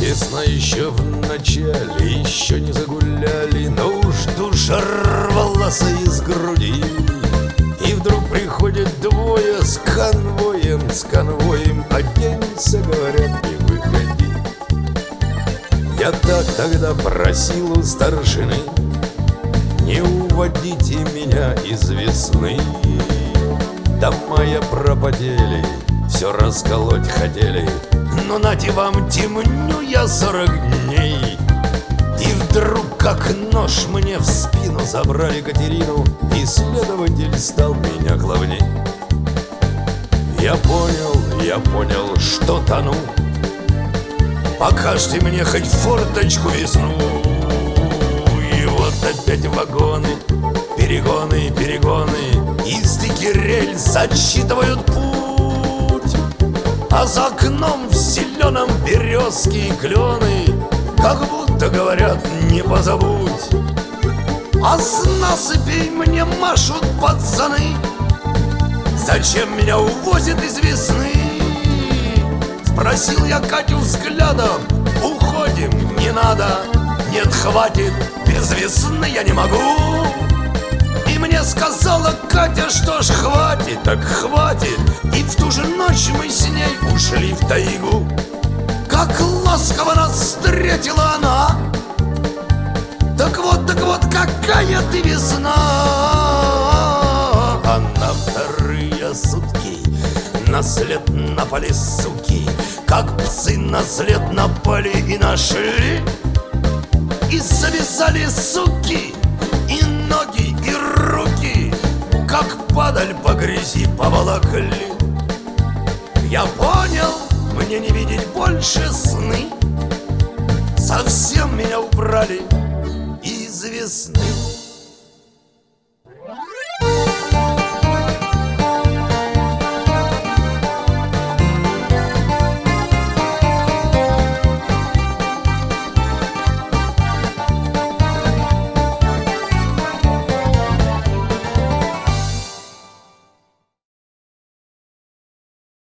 Весна еще в начале, еще не загуляли, но уж душа рвалась из груди. И вдруг приходят двое с конвоем, оденься, говорят, и выходи. Я так тогда просил у старшины: не уводите меня из весны. Дома я пропотели, все расколоть хотели, но нате вам, темню я 40 дней. И вдруг, как нож, мне в спину забрали Катерину, и следователь стал меня главней. Я понял, что тону. Покажите мне хоть форточку весну. И вот опять вагоны, перегоны, и стыки рельс отсчитывают путь. А за окном в зеленом березки и клены, как будто говорят, не позабудь. А с насыпей мне машут пацаны: зачем меня увозят из весны? Спросил я Катю взглядом: уходим, не надо. Нет, хватит, без весны я не могу. И мне сказала Катя: что ж, хватит, так хватит. И в ту же ночь мы с ней ушли в тайгу. Как ласково нас встретила она! Так вот, какая ты весна! А на вторые сутки наслед напали суки, как псы наслед напали и нашли. И завязали суки и ноги, и руки, как падаль по грязи поволокли. Я понял, мне не видеть больше сны. Совсем меня убрали из весны.